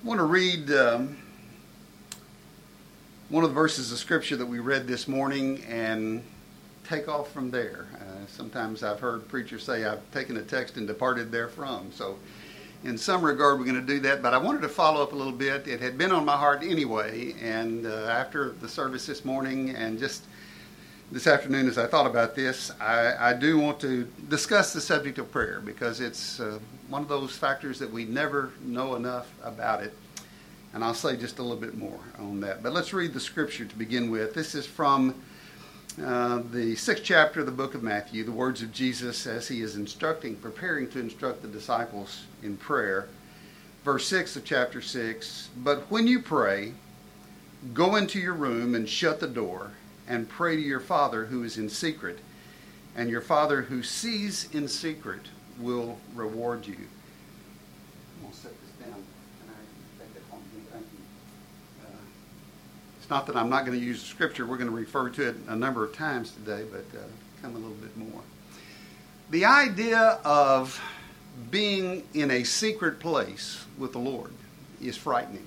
I want to read one of the verses of Scripture that we read this morning and take off from there. Sometimes I've heard preachers say, I've taken a text and departed therefrom. So in some regard, we're going to do that. But I wanted to follow up a little bit. It had been on my heart anyway. And after the service this morning and just this afternoon as I thought about this, I do want to discuss the subject of prayer because it's one of those factors that we never know enough about it. And I'll say just a little bit more on that. But let's read the scripture to begin with. This is from the 6th chapter of the book of Matthew, the words of Jesus as he is preparing to instruct the disciples in prayer. Verse 6 of chapter 6, "But when you pray, go into your room and shut the door and pray to your Father who is in secret, and your Father who sees in secret will reward you." I'm going to set this down. Can I take that home? Thank you. It's not that I'm not going to use the scripture. We're going to refer to it a number of times today, but come a little bit more. The idea of being in a secret place with the Lord is frightening.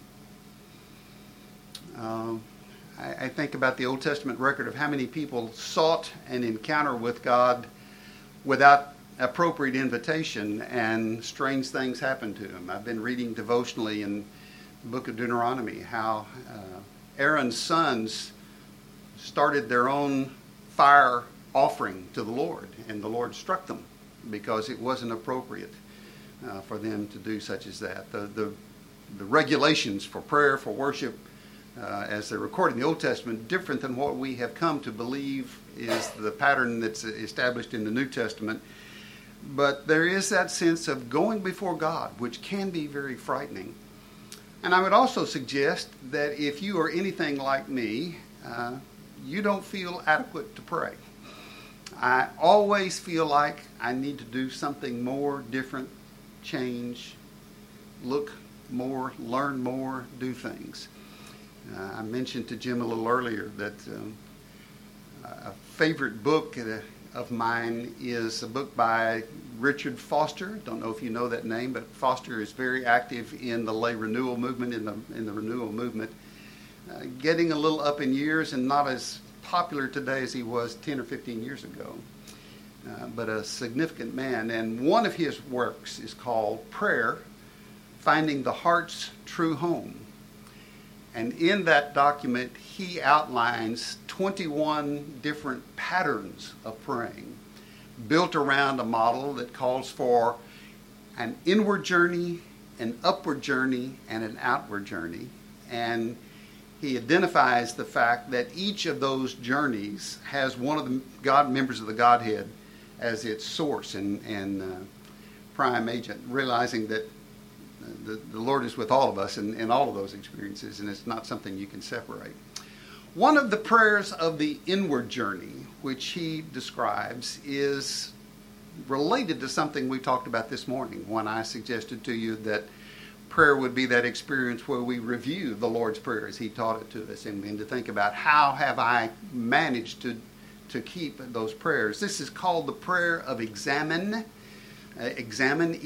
I think about the Old Testament record of how many people sought an encounter with God without appropriate invitation, and strange things happened to them. I've been reading devotionally in the book of Deuteronomy how Aaron's sons started their own fire offering to the Lord, and the Lord struck them because it wasn't appropriate for them to do such as that. The regulations for prayer, for worship, as they're recorded in the Old Testament, different than what we have come to believe is the pattern that's established in the New Testament. But there is that sense of going before God, which can be very frightening. And I would also suggest that if you are anything like me, you don't feel adequate to pray. I always feel like I need to do something more, different, change, look more, learn more, do things. I mentioned to Jim a little earlier that a favorite book of mine is a book by Richard Foster. Don't know if you know that name, but Foster is very active in the lay renewal movement, in the renewal movement. Getting a little up in years and not as popular today as he was 10 or 15 years ago, but a significant man. And one of his works is called Prayer, Finding the Heart's True Home. And in that document, he outlines 21 different patterns of praying, built around a model that calls for an inward journey, an upward journey, and an outward journey. And he identifies the fact that each of those journeys has one of the members of the Godhead as its source and prime agent, realizing that the Lord is with all of us in all of those experiences, and it's not something you can separate. One of the prayers of the inward journey, which he describes, is related to something we talked about this morning when I suggested to you that prayer would be that experience where we review the Lord's Prayer as he taught it to us, and to think about how have I managed to keep those prayers. This is called the prayer of examen. Examen,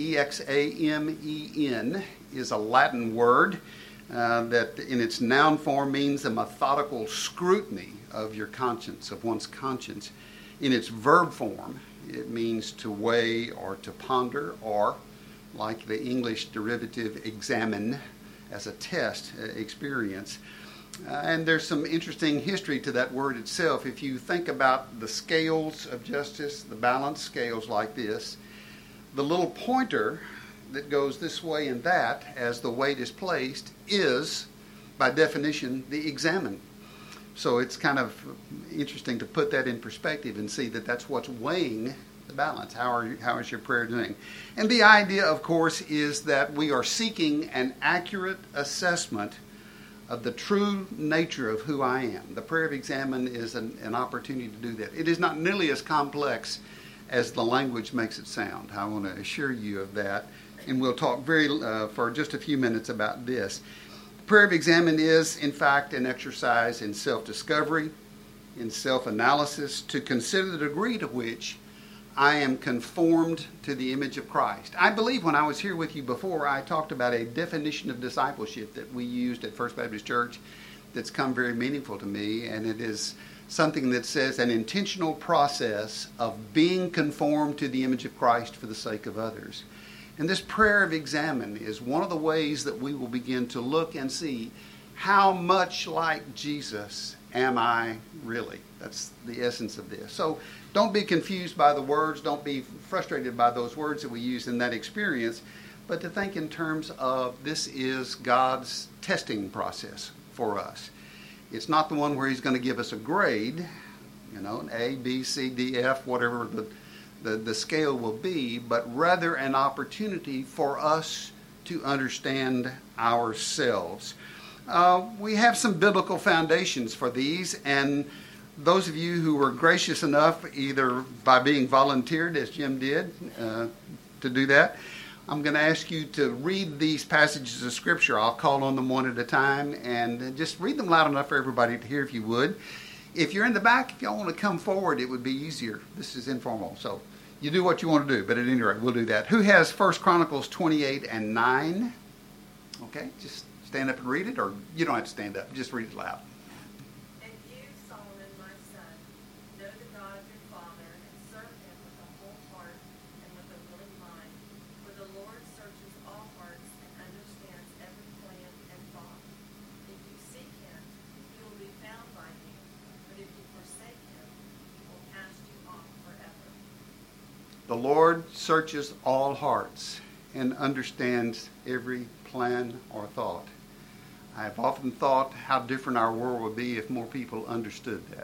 E-X-A-M-E-N, is a Latin word that in its noun form means a methodical scrutiny of your conscience, of one's conscience. In its verb form, it means to weigh or to ponder, or like the English derivative examine, as a test experience. And there's some interesting history to that word itself. If you think about the scales of justice, the balance scales like this, the little pointer that goes this way and that as the weight is placed is, by definition, the examen. So it's kind of interesting to put that in perspective and see that that's what's weighing the balance. How is your prayer doing? And the idea, of course, is that we are seeking an accurate assessment of the true nature of who I am. The prayer of examen is an opportunity to do that. It is not nearly as complex as the language makes it sound. I want to assure you of that. And we'll talk for just a few minutes about this. Prayer of examen is, in fact, an exercise in self-discovery, in self-analysis, to consider the degree to which I am conformed to the image of Christ. I believe when I was here with you before, I talked about a definition of discipleship that we used at First Baptist Church that's come very meaningful to me, and it is something that says an intentional process of being conformed to the image of Christ for the sake of others. And this prayer of examine is one of the ways that we will begin to look and see how much like Jesus am I really. That's the essence of this. So don't be confused by the words. Don't be frustrated by those words that we use in that experience, but to think in terms of this is God's testing process for us. It's not the one where he's going to give us a grade, an A, B, C, D, F, whatever the scale will be, but rather an opportunity for us to understand ourselves. We have some biblical foundations for these, and those of you who were gracious enough, either by being volunteered, as Jim did, to do that, I'm going to ask you to read these passages of Scripture. I'll call on them one at a time, and just read them loud enough for everybody to hear if you would. If you're in the back, if y'all want to come forward, it would be easier. This is informal, so you do what you want to do, but at any rate, we'll do that. Who has 1 Chronicles 28 and 9? Okay, just stand up and read it, or you don't have to stand up. Just read it loud. And you, Solomon, my son, know the God of your father, and serve him with a whole heart and with a willing mind. For the Lord searches all hearts and understands every plan and thought. If you seek him, he will be found by you. But if you forsake him, he will cast you off forever. The Lord searches all hearts and understands every plan or thought. I've often thought how different our world would be if more people understood that.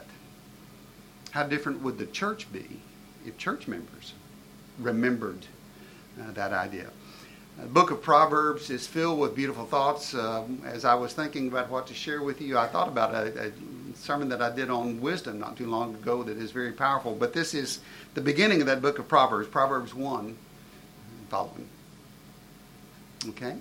How different would the church be if church members remembered that idea? The book of Proverbs is filled with beautiful thoughts. As I was thinking about what to share with you, I thought about a sermon that I did on wisdom not too long ago that is very powerful. But this is the beginning of that book of Proverbs, Proverbs 1 and following. Okay?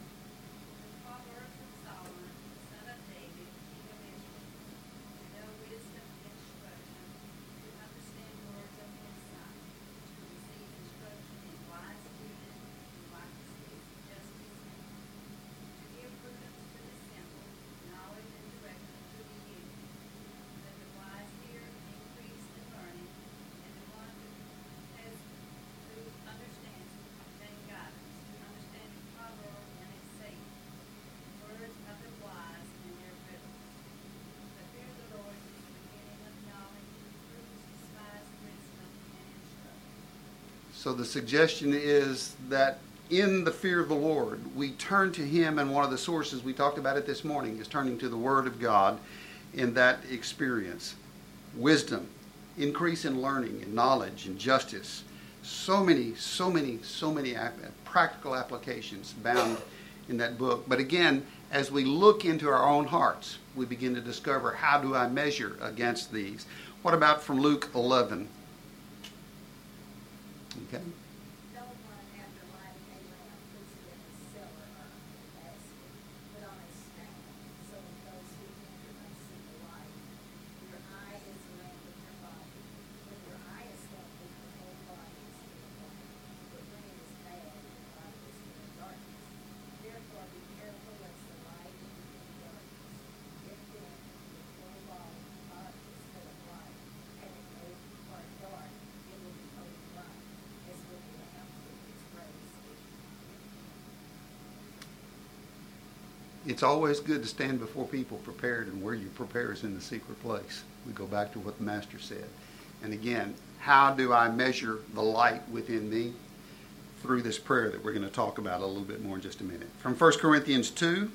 So the suggestion is that in the fear of the Lord, we turn to him, and one of the sources we talked about it this morning is turning to the Word of God in that experience. Wisdom, increase in learning and knowledge and justice. So many practical applications bound in that book. But again, as we look into our own hearts, we begin to discover, how do I measure against these? What about from Luke 11? Okay. It's always good to stand before people prepared, and where you prepare is in the secret place. We go back to what the Master said. And again, how do I measure the light within me? Through this prayer that we're going to talk about a little bit more in just a minute. From 1 Corinthians 2.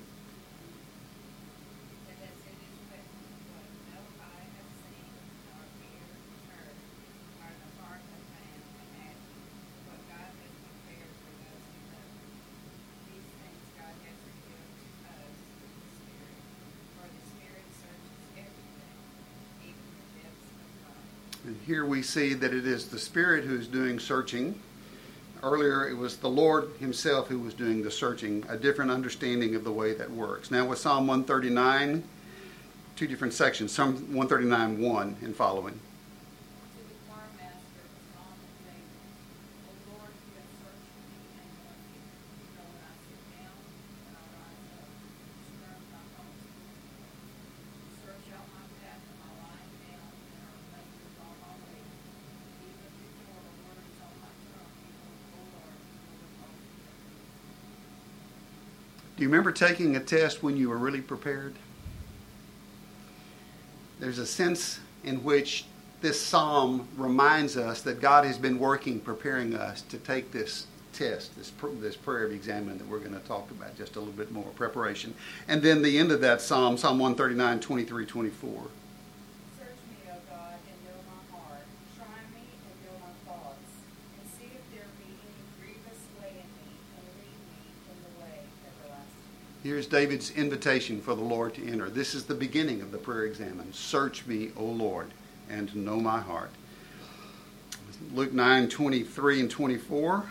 And here we see that it is the Spirit who is doing searching. Earlier it was the Lord himself who was doing the searching, a different understanding of the way that works. Now with Psalm 139, two different sections, Psalm 139:1 and following. Do you remember taking a test when you were really prepared? There's a sense in which this psalm reminds us that God has been working, preparing us to take this test, this prayer of examen that we're going to talk about, just a little bit more preparation. And then the end of that psalm, Psalm 139, 23, 24. Search me, O God, and know my heart. Try me and know my thoughts, and see if there be any grievous way in me, and lead me in the way everlasting. Here's David's invitation for the Lord to enter. This is the beginning of the prayer examen. Search me, O Lord, and know my heart. Luke 9, 23 and 24.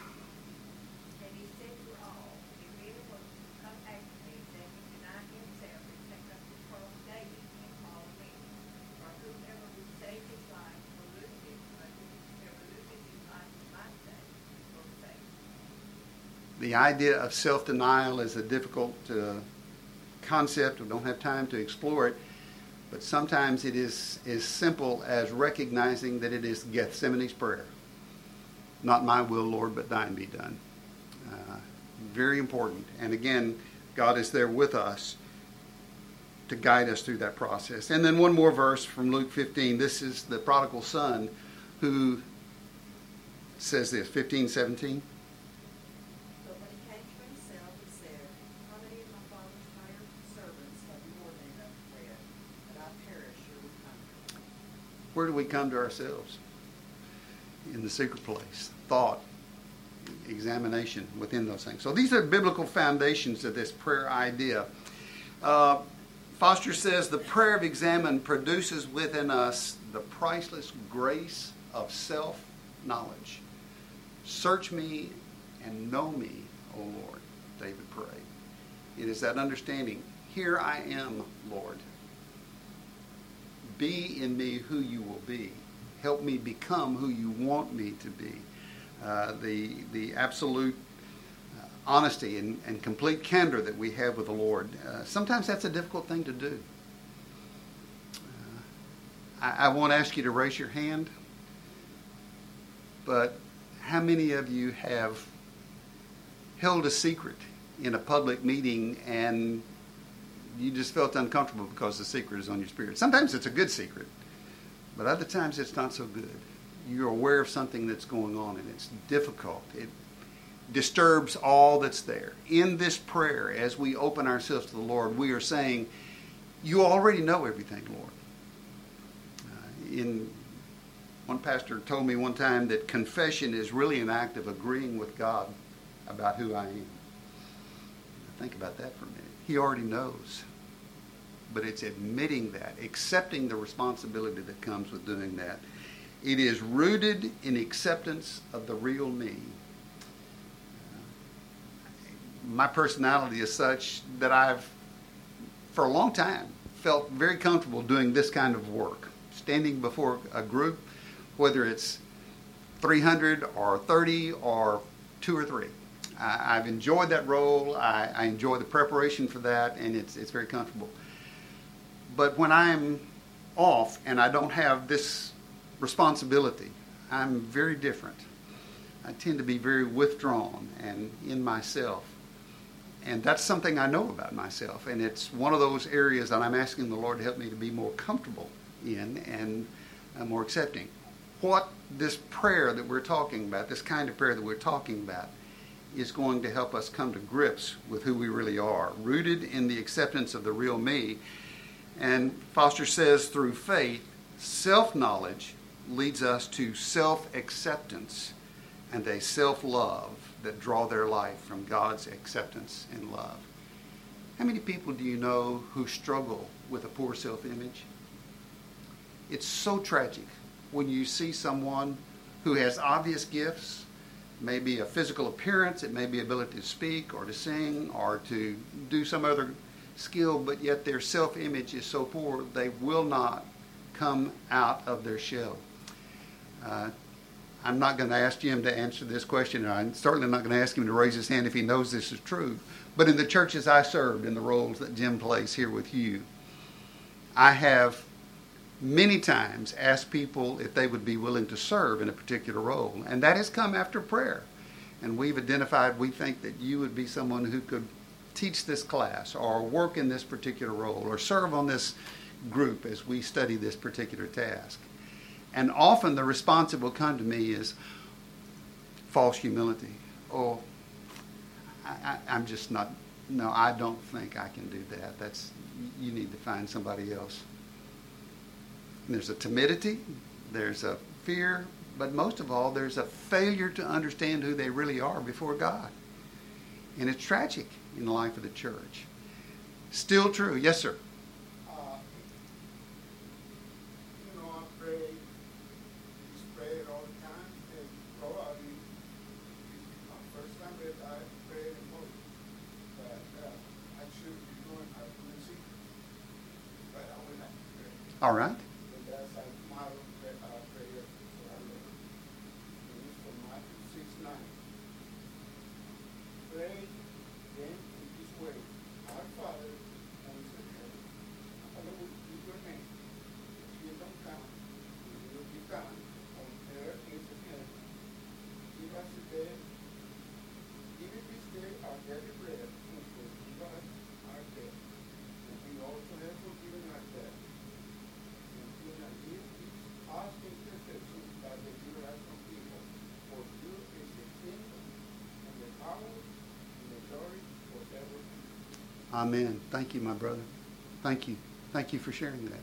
The idea of self-denial is a difficult concept. We don't have time to explore it. But sometimes it is as simple as recognizing that it is Gethsemane's prayer. Not my will, Lord, but thine be done. Very important. And again, God is there with us to guide us through that process. And then one more verse from Luke 15. This is the prodigal son who says this, 15, 17. Where do we come to ourselves? In the secret place. Thought, examination within those things. So these are biblical foundations of this prayer idea. Foster says the prayer of examen produces within us the priceless grace of self-knowledge. Search me and know me, O Lord, David prayed. It is that understanding. Here I am, Lord. Be in me who you will be. Help me become who you want me to be. The absolute honesty and complete candor that we have with the Lord. Sometimes that's a difficult thing to do. I won't ask you to raise your hand, but how many of you have held a secret in a public meeting and you just felt uncomfortable because the secret is on your spirit? Sometimes it's a good secret, but other times it's not so good. You're aware of something that's going on and it's difficult. It disturbs all that's there. In this prayer, as we open ourselves to the Lord, we are saying, you already know everything, Lord. One pastor told me one time that confession is really an act of agreeing with God about who I am. Think about that for a minute. He already knows. But it's admitting that, accepting the responsibility that comes with doing that. It is rooted in acceptance of the real me. My personality is such that I've, for a long time, felt very comfortable doing this kind of work. Standing before a group, whether it's 300 or 30 or 2 or 3. I've enjoyed that role. I enjoy the preparation for that, and it's very comfortable. But when I'm off and I don't have this responsibility, I'm very different. I tend to be very withdrawn and in myself. And that's something I know about myself. And it's one of those areas that I'm asking the Lord to help me to be more comfortable in and more accepting. What this prayer that we're talking about, this kind of prayer that we're talking about, is going to help us come to grips with who we really are, rooted in the acceptance of the real me. And Foster says through faith, self-knowledge leads us to self-acceptance and a self-love that draw their life from God's acceptance and love. How many people do you know who struggle with a poor self-image? It's so tragic when you see someone who has obvious gifts, maybe a physical appearance, it may be ability to speak or to sing or to do some other skill, but yet their self-image is so poor they will not come out of their shell. I'm not going to ask Jim to answer this question, and I'm certainly not going to ask him to raise his hand if he knows this is true. But in the churches I served, in the roles that Jim plays here with you, I have many times asked people if they would be willing to serve in a particular role. And that has come after prayer. And we've identified, we think that you would be someone who could teach this class or work in this particular role or serve on this group as we study this particular task. And often the response that will come to me is false humility. Oh, I'm just not, no, I don't think I can do that. You need to find somebody else. And there's a timidity, there's a fear, but most of all, there's a failure to understand who they really are before God. And it's tragic in the life of the church. Still true. Yes, sir. I pray, just pray it all the time, and probably it's my first time that I pray anymore. But I should be doing I couldn't see, but I will not pray. All right. And that's a model that I pray for our Lord. And it's from Matthew 6:9. Pray then in this way: Our Father who is in heaven, hallowed be your name. Your kingdom come, your will be done on earth as in heaven. Give us today, give us this day our daily bread, and forgive us our debt, and we also have forgiven our debt. And do not lead us into temptation, but deliver us from evil. For yours is the kingdom, and the power, and the glory forever. Amen. Thank you, my brother. Thank you. Thank you for sharing that.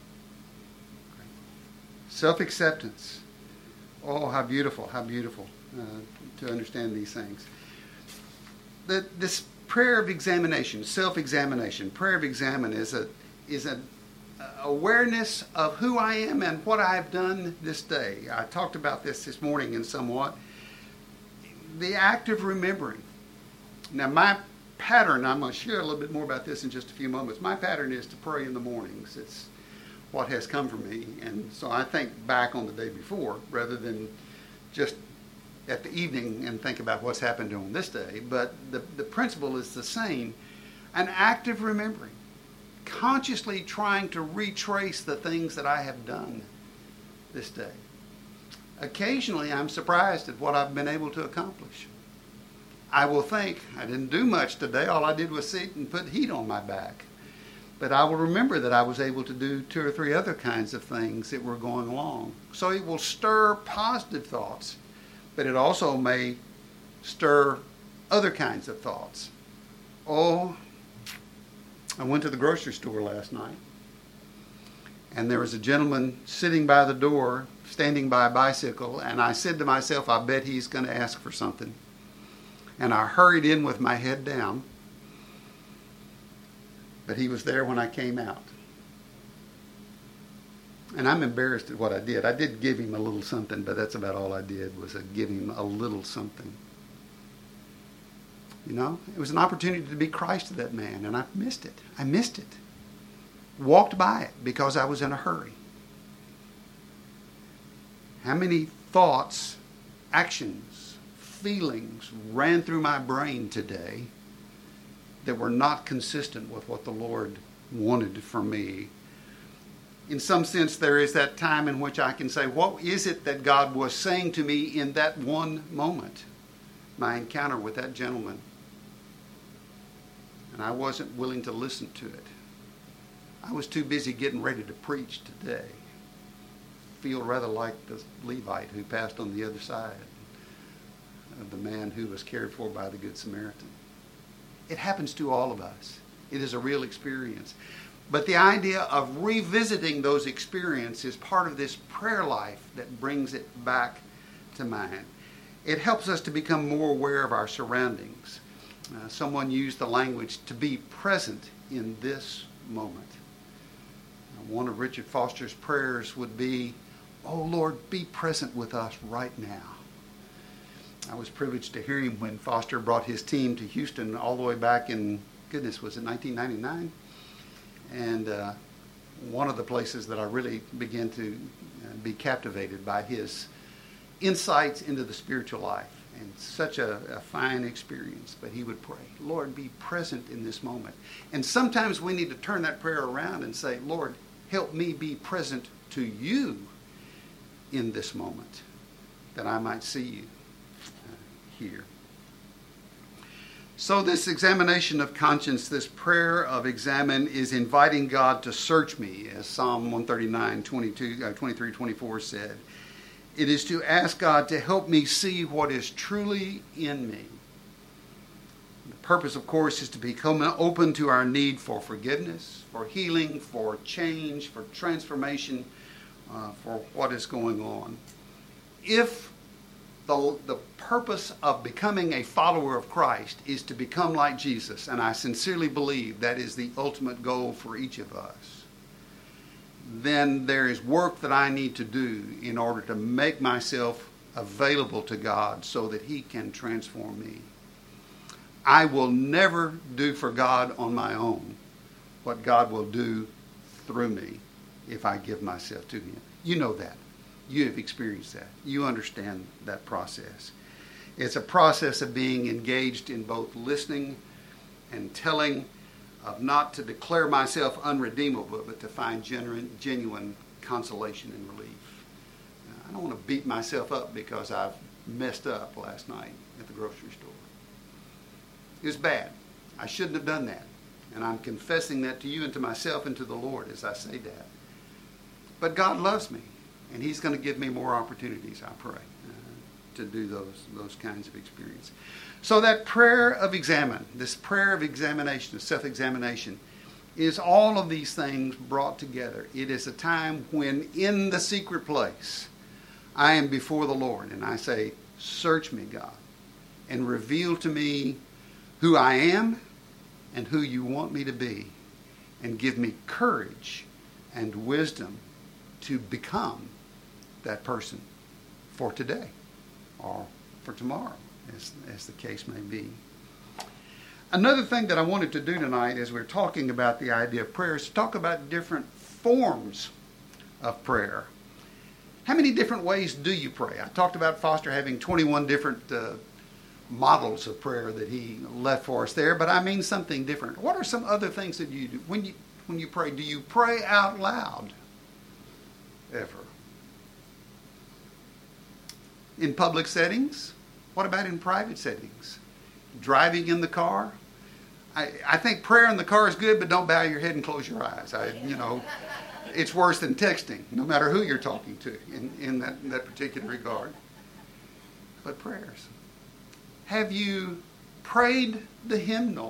Self-acceptance. Oh, how beautiful to understand these things. This prayer of examination, self-examination, prayer of examine is an awareness of who I am and what I've done this day. I talked about this morning in somewhat. The act of remembering. Now, my pattern, I'm going to share a little bit more about this in just a few moments. My pattern is to pray in the mornings. It's what has come from me. And so I think back on the day before rather than just at the evening and think about what's happened on this day. But the principle is the same. An act of remembering. Consciously trying to retrace the things that I have done this day. Occasionally I'm surprised at what I've been able to accomplish. I will think, I didn't do much today. All I did was sit and put heat on my back. But I will remember that I was able to do 2 or 3 other kinds of things that were going along. So it will stir positive thoughts, but it also may stir other kinds of thoughts. Oh, I went to the grocery store last night, and there was a gentleman sitting by the door, standing by a bicycle, and I said to myself, I bet he's going to ask for something. And I hurried in with my head down, but he was there when I came out. And I'm embarrassed at what I did. I did give him a little something, but that's about all I did was give him a little something. You know, it was an opportunity to be Christ to that man, and I missed it. I missed it. Walked by it because I was in a hurry. How many thoughts, actions, feelings ran through my brain today that were not consistent with what the Lord wanted for me? In some sense, there is that time in which I can say, what is it that God was saying to me in that one moment? My encounter with that gentleman. And I wasn't willing to listen to it. I was too busy getting ready to preach today. Feel rather like the Levite who passed on the other side of the man who was cared for by the Good Samaritan. It happens to all of us. It is a real experience. But the idea of revisiting those experiences is part of this prayer life that brings it back to mind. It helps us to become more aware of our surroundings. Someone used the language to be present in this moment. One of Richard Foster's prayers would be, "Oh Lord, be present with us right now." I was privileged to hear him when Foster brought his team to Houston all the way back in, goodness, was it 1999? And one of the places that I really began to be captivated by his insights into the spiritual life. And such a fine experience. But he would pray, Lord, be present in this moment. And sometimes we need to turn that prayer around and say, Lord, help me be present to you in this moment, that I might see you here. So this examination of conscience, this prayer of examine, is inviting God to search me, as Psalm 139, 23, 24 said. It is to ask God to help me see what is truly in me. The purpose, of course, is to become open to our need for forgiveness, for healing, for change, for transformation, for what is going on. If the purpose of becoming a follower of Christ is to become like Jesus, and I sincerely believe that is the ultimate goal for each of us, then there is work that I need to do in order to make myself available to God so that He can transform me. I will never do for God on my own what God will do through me if I give myself to Him. You know that. You have experienced that. You understand that process. It's a process of being engaged in both listening and telling, of not to declare myself unredeemable, but to find genuine consolation and relief. I don't want to beat myself up because I've messed up last night at the grocery store. It was bad. I shouldn't have done that. And I'm confessing that to you and to myself and to the Lord as I say that. But God loves me. And He's going to give me more opportunities, I pray, to do those kinds of experiences. So that prayer of examine, this prayer of examination, of self-examination, is all of these things brought together. It is a time when in the secret place I am before the Lord and I say, search me, God, and reveal to me who I am and who you want me to be, and give me courage and wisdom to become that person for today or for tomorrow, as the case may be. Another thing that I wanted to do tonight as we're talking about the idea of prayer is to talk about different forms of prayer. How many different ways do you pray? I talked about Foster having 21 different models of prayer that he left for us there, but I mean something different. What are some other things that you do when you pray? Do you pray out loud ever? In public settings? What about in private settings? Driving in the car? I think prayer in the car is good, but don't bow your head and close your eyes. It's worse than texting, no matter who you're talking to in that particular regard. But prayers. Have you prayed the hymnal?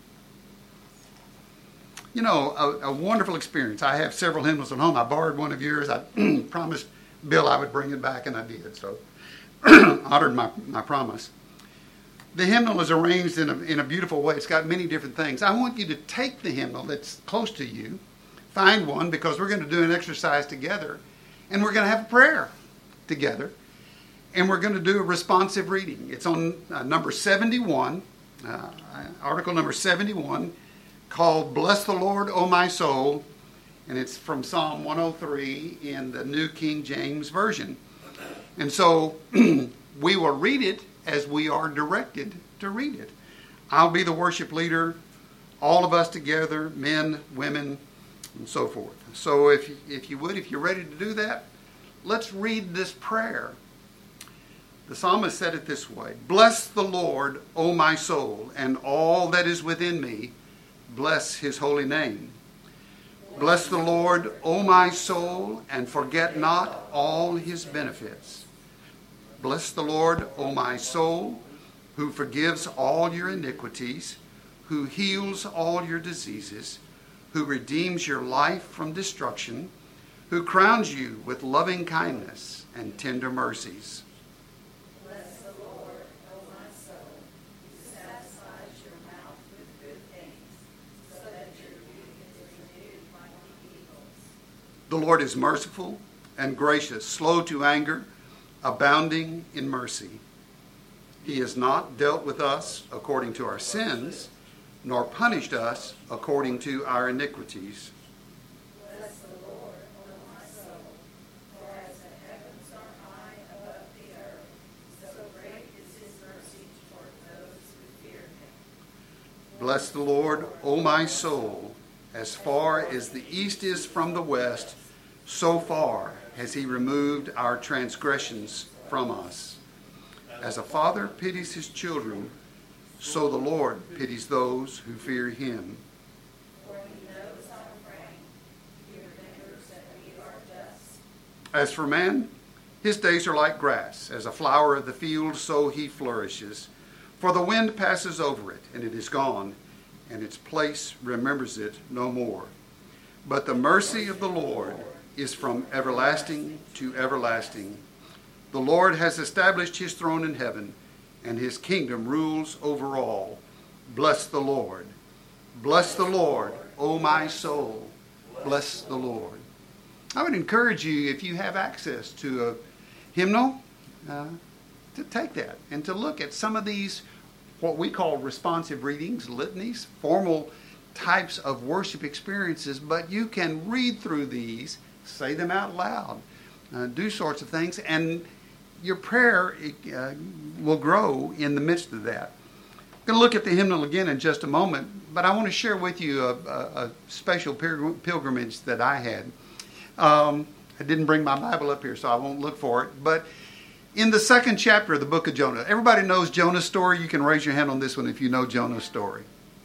You know, a wonderful experience. I have several hymnals at home. I borrowed one of yours. I promised Bill I would bring it back, and I did. So honored my promise. The hymnal is arranged in a beautiful way. It's got many different things. I want you to take the hymnal that's close to you, find one, because we're going to do an exercise together, and we're going to have a prayer together, and we're going to do a responsive reading. It's on number 71, article number 71, called Bless the Lord, O my soul, and it's from Psalm 103 in the New King James Version. And so we will read it as we are directed to read it. I'll be the worship leader, all of us together, men, women, and so forth. So if you're ready to do that, let's read this prayer. The psalmist said it this way: Bless the Lord, O my soul, and all that is within me, bless His holy name. Bless the Lord, O my soul, and forget not all His benefits. Bless the Lord, O my soul, who forgives all your iniquities, who heals all your diseases, who redeems your life from destruction, who crowns you with loving kindness and tender mercies. Bless the Lord, O my soul, who satisfies your mouth with good things, so that your youth is renewed like the eagles. The Lord is merciful and gracious, slow to anger, abounding in mercy. He has not dealt with us according to our sins, nor punished us according to our iniquities. Bless the Lord, O my soul, for as the heavens are high above the earth, so great is His mercy toward those who fear Him. Bless the Lord, O my soul. As far as the east is from the west, so far has He removed our transgressions from us. As a father pities his children, So the Lord pities those who fear him. For he knows our frame. He remembers that we are dust. As for man, his days are like grass. As a flower of the field, so he flourishes. For the wind passes over it, and it is gone, and its place remembers it no more. But the mercy of the Lord is from everlasting to everlasting. The Lord has established his throne in heaven, and his kingdom rules over all. Bless the Lord. Bless the Lord, O my soul. Bless the Lord. I would encourage you, if you have access to a hymnal, to take that and to look at some of these, what we call responsive readings, litanies, formal types of worship experiences, but you can read through these, say them out loud, do sorts of things, and your prayer will grow in the midst of that. I'm going to look at the hymnal again in just a moment, but I want to share with you a special pilgrimage that I had. I didn't bring my Bible up here, so I won't look for it, but in the second chapter of the book of Jonah, everybody knows Jonah's story. You can raise your hand on this one if you know Jonah's story.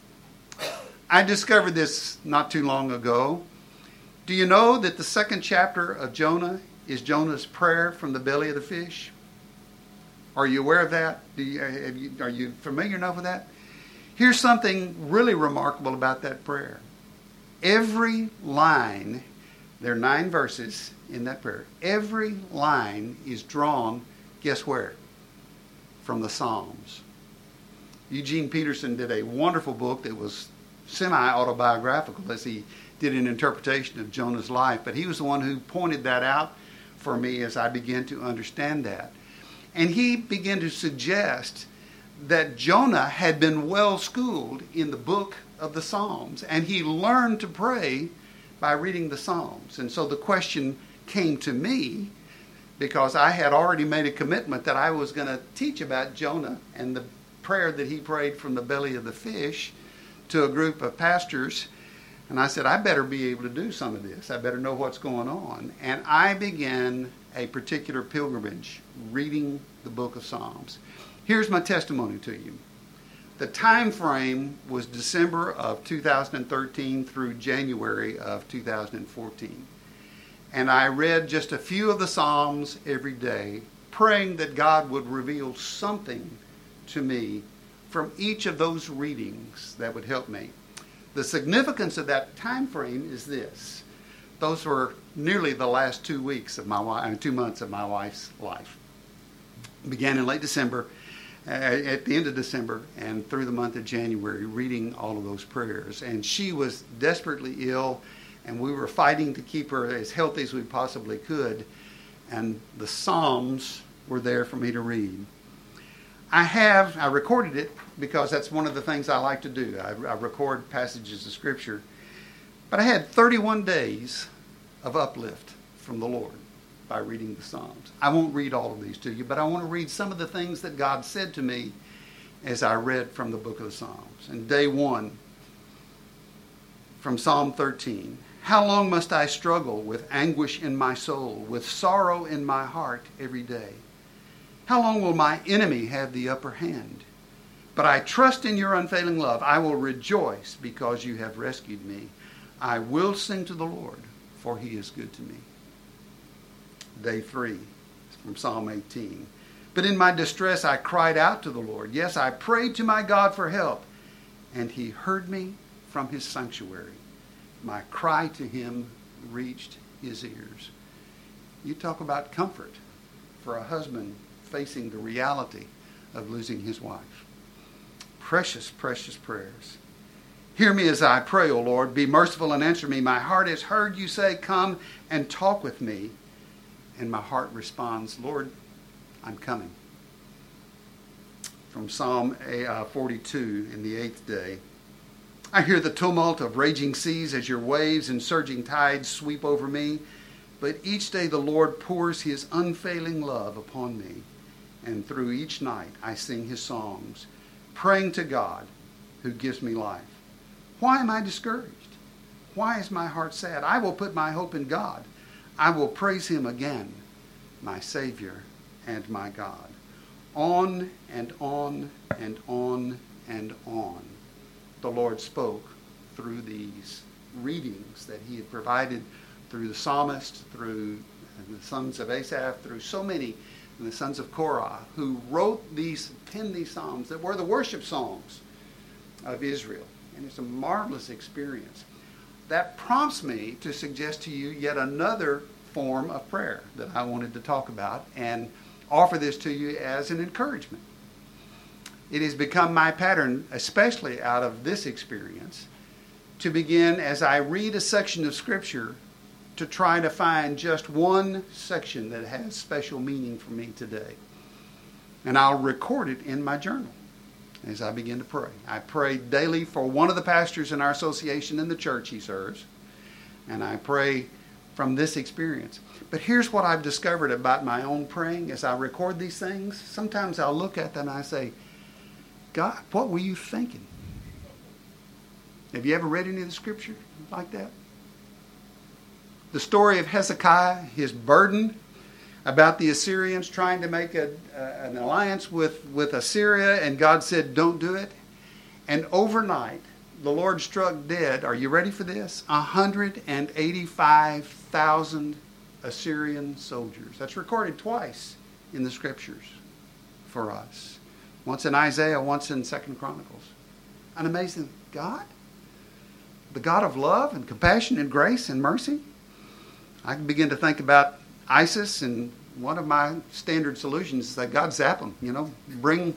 I discovered this not too long ago. Do you know that the second chapter of Jonah is Jonah's prayer from the belly of the fish? Are you aware of that? Are you familiar enough with that? Here's something really remarkable about that prayer. Every line, there are 9 verses in that prayer. Every line is drawn, guess where? From the Psalms. Eugene Peterson did a wonderful book that was semi-autobiographical as he did an interpretation of Jonah's life, but he was the one who pointed that out for me as I began to understand that. And he began to suggest that Jonah had been well schooled in the book of the Psalms, and he learned to pray by reading the Psalms. And so the question came to me, because I had already made a commitment that I was going to teach about Jonah and the prayer that he prayed from the belly of the fish to a group of pastors. And I said, I better be able to do some of this. I better know what's going on. And I began a particular pilgrimage reading the book of Psalms. Here's my testimony to you. The time frame was December of 2013 through January of 2014. And I read just a few of the Psalms every day, praying that God would reveal something to me from each of those readings that would help me. The significance of that time frame is this. Those were nearly the last 2 months of my wife's life. Began in late December, at the end of December, and through the month of January, reading all of those prayers. And she was desperately ill, and we were fighting to keep her as healthy as we possibly could. And the Psalms were there for me to read. I recorded it because that's one of the things I like to do. I record passages of Scripture. But I had 31 days of uplift from the Lord by reading the Psalms. I won't read all of these to you, but I want to read some of the things that God said to me as I read from the book of the Psalms. And day 1, from Psalm 13. How long must I struggle with anguish in my soul, with sorrow in my heart every day? How long will my enemy have the upper hand? But I trust in your unfailing love. I will rejoice because you have rescued me. I will sing to the Lord, for he is good to me. Day 3, from Psalm 18. But in my distress I cried out to the Lord. Yes, I prayed to my God for help, and he heard me from his sanctuary. My cry to him reached his ears. You talk about comfort for a husband facing the reality of losing his wife. Precious, precious prayers. Hear me as I pray, O Lord. Be merciful and answer me. My heart has heard you say, come and talk with me. And my heart responds, Lord, I'm coming. From Psalm 42 in the 8th day. I hear the tumult of raging seas as your waves and surging tides sweep over me. But each day the Lord pours his unfailing love upon me. And through each night I sing his songs, praying to God who gives me life. Why am I discouraged? Why is my heart sad? I will put my hope in God. I will praise him again, my Savior and my God. On and on and on and on, the Lord spoke through these readings that he had provided through the psalmist, through the sons of Asaph, through so many, and the sons of Korah, who penned these psalms that were the worship songs of Israel. And it's a marvelous experience. That prompts me to suggest to you yet another form of prayer that I wanted to talk about and offer this to you as an encouragement. It has become my pattern, especially out of this experience, to begin as I read a section of Scripture to try to find just one section that has special meaning for me today. And I'll record it in my journal as I begin to pray. I pray daily for one of the pastors in our association in the church he serves. And I pray from this experience. But here's what I've discovered about my own praying as I record these things. Sometimes I'll look at them and I say, God, what were you thinking? Have you ever read any of the Scripture like that? The story of Hezekiah, his burden about the Assyrians trying to make an alliance with Assyria, and God said, don't do it. And overnight, the Lord struck dead, are you ready for this? 185,000 Assyrian soldiers. That's recorded twice in the Scriptures for us. Once in Isaiah, once in 2 Chronicles. An amazing God. The God of love and compassion and grace and mercy. I can begin to think about ISIS, and one of my standard solutions is that God zap them. Bring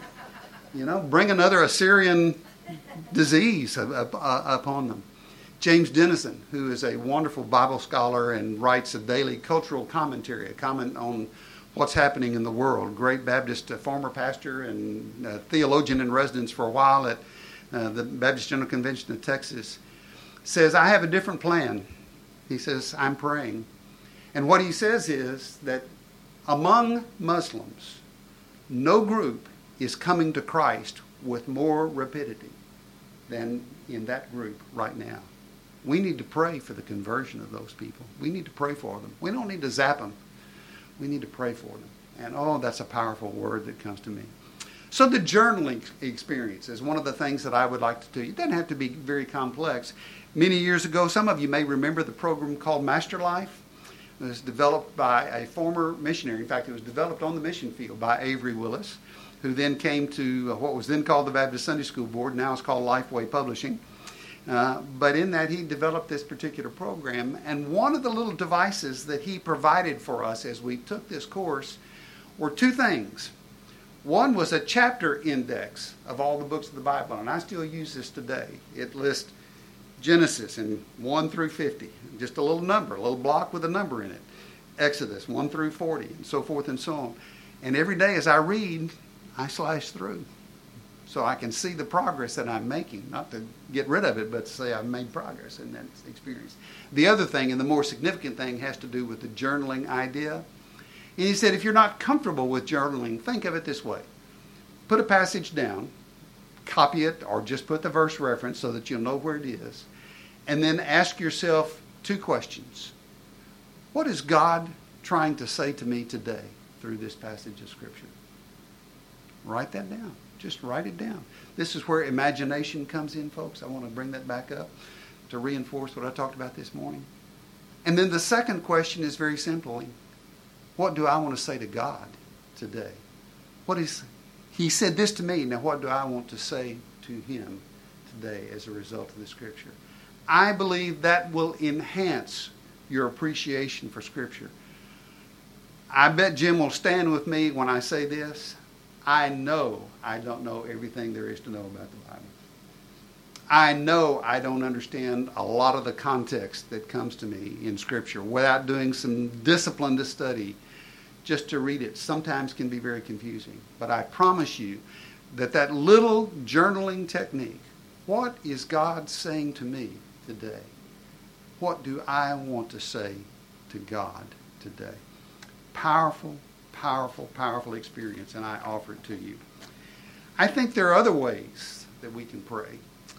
another Assyrian disease upon them. James Dennison, who is a wonderful Bible scholar and writes a daily cultural commentary, a comment on what's happening in the world. Great Baptist former pastor and theologian in residence for a while at the Baptist General Convention of Texas, says, I have a different plan. He says, I'm praying. And what he says is that among Muslims, no group is coming to Christ with more rapidity than in that group right now. We need to pray for the conversion of those people. We need to pray for them. We don't need to zap them. We need to pray for them. And that's a powerful word that comes to me. So the journaling experience is one of the things that I would like to do. It doesn't have to be very complex. Many years ago, some of you may remember the program called Master Life. It was developed by a former missionary. In fact, it was developed on the mission field by Avery Willis, who then came to what was then called the Baptist Sunday School Board. Now it's called Lifeway Publishing. But in that, he developed this particular program. And one of the little devices that he provided for us as we took this course were two things. One was a chapter index of all the books of the Bible. And I still use this today. It lists Genesis in 1 through 50. Just a little number, a little block with a number in it. Exodus 1 through 40, and so forth and so on. And every day as I read, I slash through, so I can see the progress that I'm making. Not to get rid of it, but to say I've made progress in that experience. The other thing, and the more significant thing, has to do with the journaling idea. And he said, if you're not comfortable with journaling, think of it this way. Put a passage down, copy it, or just put the verse reference so that you'll know where it is. And then ask yourself two questions. What is God trying to say to me today through this passage of Scripture? Write that down. Just write it down. This is where imagination comes in, folks. I want to bring that back up to reinforce what I talked about this morning. And then the second question is very simply, what do I want to say to God today? He said this to me. Now what do I want to say to Him today as a result of the Scripture? I believe that will enhance your appreciation for Scripture. I bet Jim will stand with me when I say this. I know I don't know everything there is to know about the Bible. I know I don't understand a lot of the context that comes to me in Scripture without doing some discipline to study. Just to read it sometimes can be very confusing. But I promise you that little journaling technique, what is God saying to me today? What do I want to say to God today? Powerful, powerful, powerful experience, and I offer it to you. I think there are other ways that we can pray.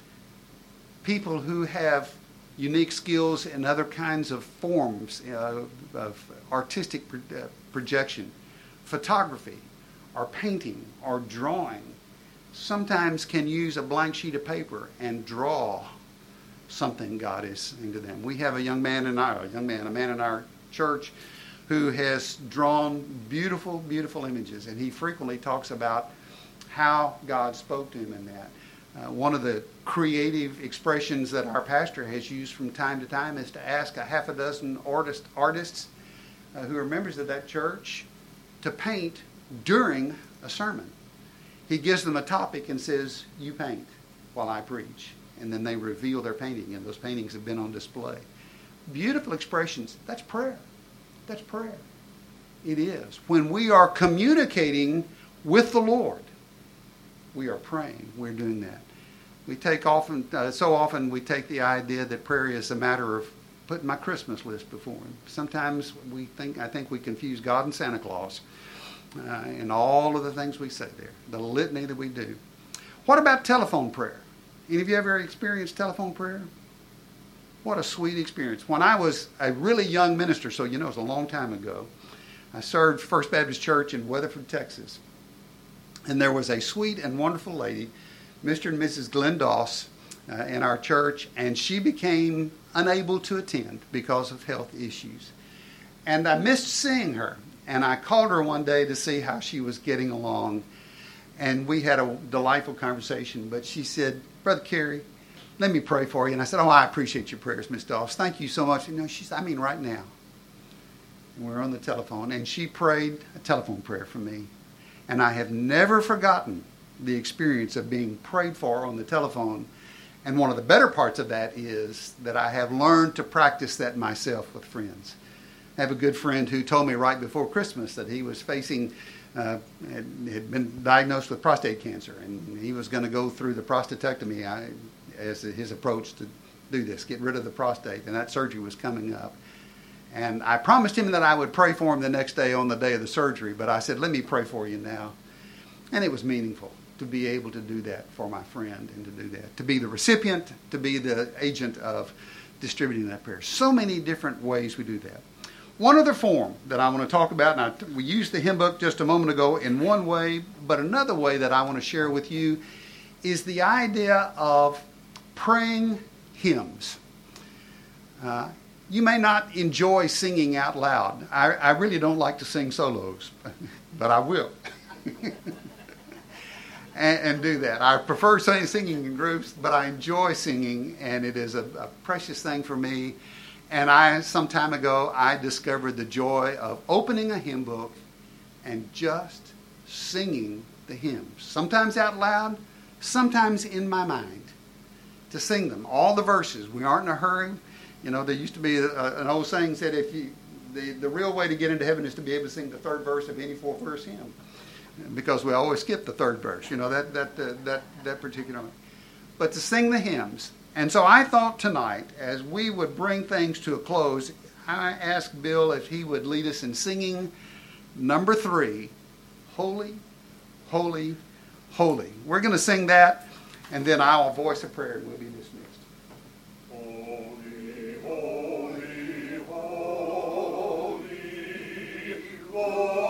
People who have unique skills in other kinds of forms of artistic projection, photography, or painting, or drawing, sometimes can use a blank sheet of paper and draw something God is saying to them. We have a man in our church who has drawn beautiful, beautiful images, and he frequently talks about how God spoke to him in that. One of the creative expressions that our pastor has used from time to time is to ask a half a dozen artists who are members of that church to paint during a sermon. He gives them a topic and says, "You paint while I preach." And then they reveal their painting, and those paintings have been on display. Beautiful expressions. That's prayer. That's prayer. It is. When we are communicating with the Lord, we are praying. We're doing that. We take so often we take the idea that prayer is a matter of putting my Christmas list before Him. Sometimes I think we confuse God and Santa Claus and all of the things we say there, the litany that we do. What about telephone prayer? Any of you ever experienced telephone prayer? What a sweet experience. When I was a really young minister, so you know it's a long time ago, I served First Baptist Church in Weatherford, Texas. And there was a sweet and wonderful lady, Mr. and Mrs. Glenn Doss, in our church, and she became unable to attend because of health issues. And I missed seeing her. And I called her one day to see how she was getting along. And we had a delightful conversation. But she said, "Brother Kerry, let me pray for you." And I said, "Oh, I appreciate your prayers, Miss Doss. Thank you so much." She said, right now. And we were on the telephone. And she prayed a telephone prayer for me. And I have never forgotten the experience of being prayed for on the telephone. And one of the better parts of that is that I have learned to practice that myself with friends. I have a good friend who told me right before Christmas that he was facing, had been diagnosed with prostate cancer, and he was going to go through the prostatectomy as his approach to do this, get rid of the prostate, and that surgery was coming up. And I promised him that I would pray for him the next day on the day of the surgery, but I said, "Let me pray for you now." And it was meaningful to be able to do that for my friend and to do that, to be the recipient, to be the agent of distributing that prayer. So many different ways we do that. One other form that I want to talk about, and we used the hymn book just a moment ago in one way, but another way that I want to share with you is the idea of praying hymns. You may not enjoy singing out loud. I really don't like to sing solos, but I will. and do that. I prefer singing in groups, but I enjoy singing, and it is a precious thing for me. And some time ago, I discovered the joy of opening a hymn book and just singing the hymns. Sometimes out loud, sometimes in my mind. To sing them, all the verses. We aren't in a hurry. You know, there used to be an old saying said, the real way to get into heaven is to be able to sing the third verse of any 4-verse hymn. Because we always skip the third verse, that particular one. But to sing the hymns. And so I thought tonight, as we would bring things to a close, I asked Bill if he would lead us in singing number 3, Holy, Holy, Holy. We're going to sing that, and then I'll voice a prayer and we'll be dismissed. Holy, holy, holy, Lord.